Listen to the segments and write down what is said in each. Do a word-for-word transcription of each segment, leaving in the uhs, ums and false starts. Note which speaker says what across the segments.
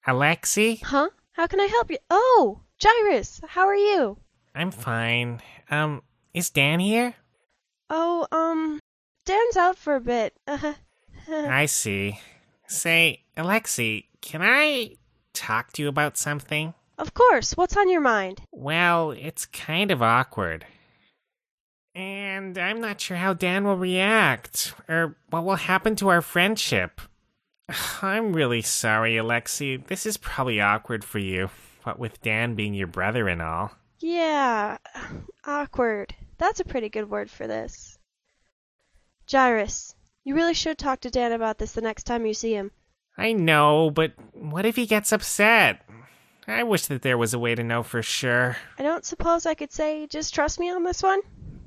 Speaker 1: Alexi?
Speaker 2: Huh? How can I help you? Oh, Gyrus, how are you?
Speaker 1: I'm fine. Um, is Dan here?
Speaker 2: Oh, um, Dan's out for a bit.
Speaker 1: I see. Say, Alexi, can I talk to you about something?
Speaker 2: Of course, what's on your mind?
Speaker 1: Well, it's kind of awkward. And I'm not sure how Dan will react, or what will happen to our friendship. I'm really sorry, Alexi. This is probably awkward for you, what with Dan being your brother and all.
Speaker 2: Yeah, awkward. That's a pretty good word for this. Gyrus, you really should talk to Dan about this the next time you see him.
Speaker 1: I know, but what if he gets upset? I wish that there was a way to know for sure.
Speaker 2: I don't suppose I could say, just trust me on this one?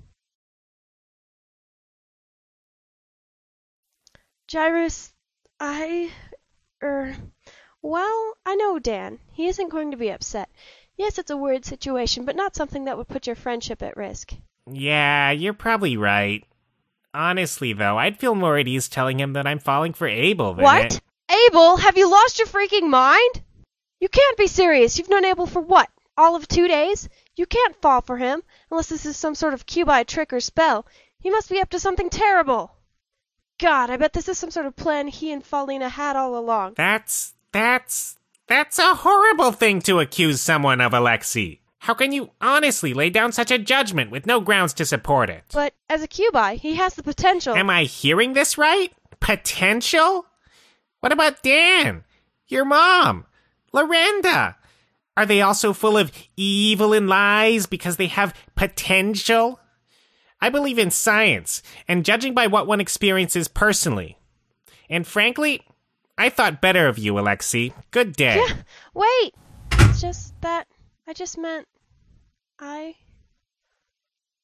Speaker 2: Gyrus, I... er... Well, I know Dan. He isn't going to be upset. Yes, it's a weird situation, but not something that would put your friendship at risk.
Speaker 1: Yeah, you're probably right. Honestly, though, I'd feel more at ease telling him that I'm falling for Abel than
Speaker 2: What?
Speaker 1: it-
Speaker 2: Abel? Have you lost your freaking mind? You can't be serious. You've known Abel for what? All of two days? You can't fall for him, unless this is some sort of Cubite trick or spell. He must be up to something terrible. God, I bet this is some sort of plan he and Faulina had all along.
Speaker 1: That's... that's... that's a horrible thing to accuse someone of, Alexi. How can you honestly lay down such a judgment with no grounds to support it?
Speaker 2: But as a Cubite, he has the potential.
Speaker 1: Am I hearing this right? Potential? What about Dan? Your mom? Lorenda? Are they also full of evil and lies because they have potential? I believe in science, and judging by what one experiences personally. And frankly, I thought better of you, Alexi. Good day.
Speaker 2: Yeah, wait! It's just that I just meant I